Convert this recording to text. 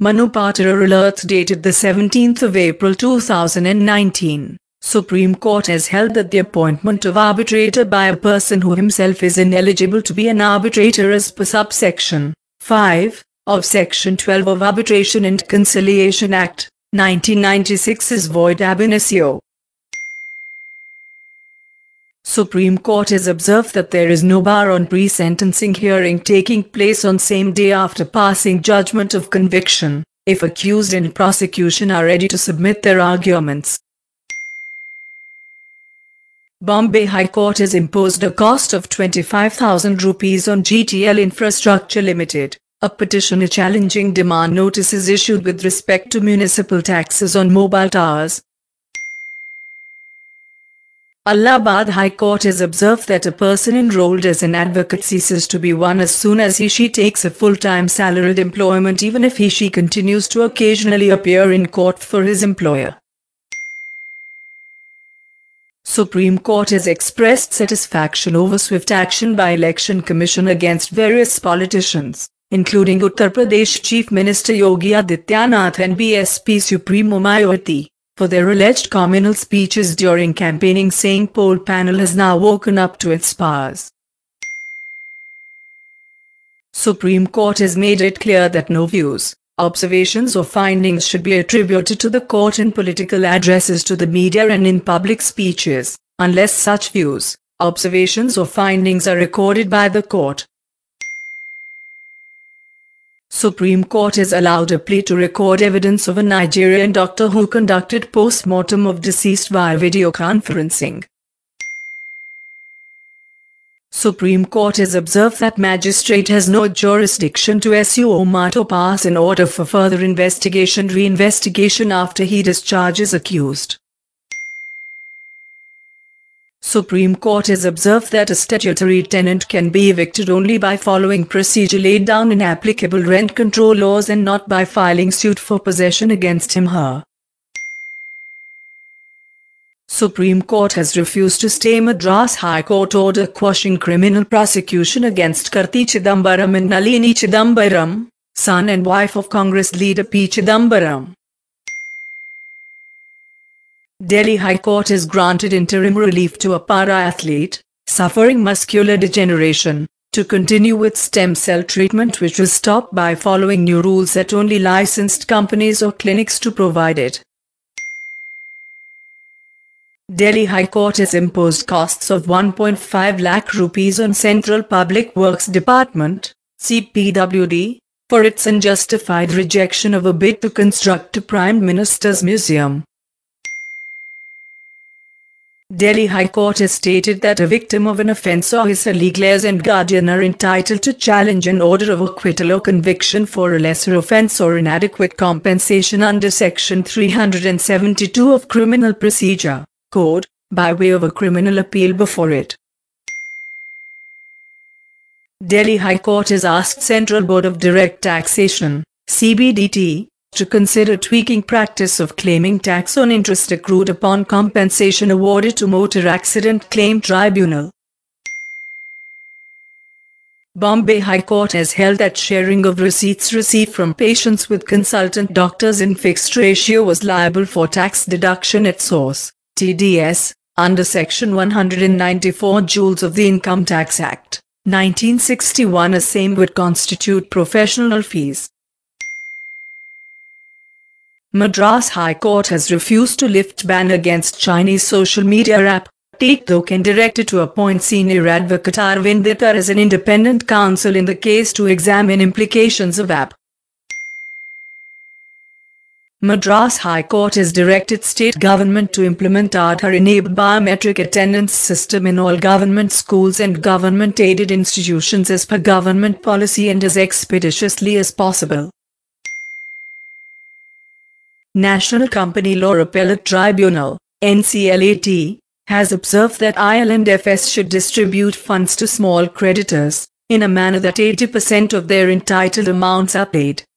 Manu Patrar alert dated the 17th of April 2019. Supreme Court has held that the appointment of arbitrator by a person who himself is ineligible to be an arbitrator as per subsection 5 of Section 12 of Arbitration and Conciliation Act, 1996 is void ab initio. Supreme Court has observed that there is no bar on pre-sentencing hearing taking place on same day after passing judgment of conviction, if accused and prosecution are ready to submit their arguments. Bombay High Court has imposed a cost of 25,000 rupees on GTL Infrastructure Limited. A petitioner challenging demand notices issued with respect to municipal taxes on mobile towers. Allahabad High Court has observed that a person enrolled as an advocate ceases to be one as soon as he/she takes a full-time salaried employment, even if he/she continues to occasionally appear in court for his employer. Supreme Court has expressed satisfaction over swift action by Election Commission against various politicians, including Uttar Pradesh Chief Minister Yogi Adityanath and BSP Supremo Mayawati, for their alleged communal speeches during campaigning, saying poll panel has now woken up to its powers. Supreme Court has made it clear that no views, observations or findings should be attributed to the court in political addresses to the media and in public speeches, unless such views, observations or findings are recorded by the court. Supreme Court has allowed a plea to record evidence of a Nigerian doctor who conducted post-mortem of deceased via video conferencing. Supreme Court has observed that magistrate has no jurisdiction to issue omato pass in order for further reinvestigation after he discharges accused. Supreme Court has observed that a statutory tenant can be evicted only by following procedure laid down in applicable rent control laws and not by filing suit for possession against him/her. Supreme Court has refused to stay Madras High Court order quashing criminal prosecution against Karti Chidambaram and Nalini Chidambaram, son and wife of Congress leader P. Chidambaram. Delhi High Court has granted interim relief to a para-athlete, suffering muscular degeneration, to continue with stem cell treatment, which was stopped by following new rules that only licensed companies or clinics to provide it. Delhi High Court has imposed costs of 1.5 lakh rupees on Central Public Works Department, CPWD, for its unjustified rejection of a bid to construct a Prime Minister's Museum. Delhi High Court has stated that a victim of an offence or his legal heirs and guardian are entitled to challenge an order of acquittal or conviction for a lesser offence or inadequate compensation under Section 372 of Criminal Procedure Code, by way of a criminal appeal before it. Delhi High Court has asked Central Board of Direct Taxation, CBDT, to consider tweaking practice of claiming tax on interest accrued upon compensation awarded to Motor Accident Claim Tribunal. Bombay High Court has held that sharing of receipts received from patients with consultant doctors in fixed ratio was liable for tax deduction at source, TDS, under Section 194 Joules of the Income Tax Act, 1961, as same would constitute professional fees. Madras High Court has refused to lift ban against Chinese social media app TikTok and directed to appoint senior advocate Arvind Dittar as an independent counsel in the case to examine implications of app. Madras High Court has directed state government to implement Aadhaar-enabled biometric attendance system in all government schools and government-aided institutions as per government policy and as expeditiously as possible. National Company Law Appellate Tribunal, NCLAT, has observed that IL&FS should distribute funds to small creditors, in a manner that 80% of their entitled amounts are paid.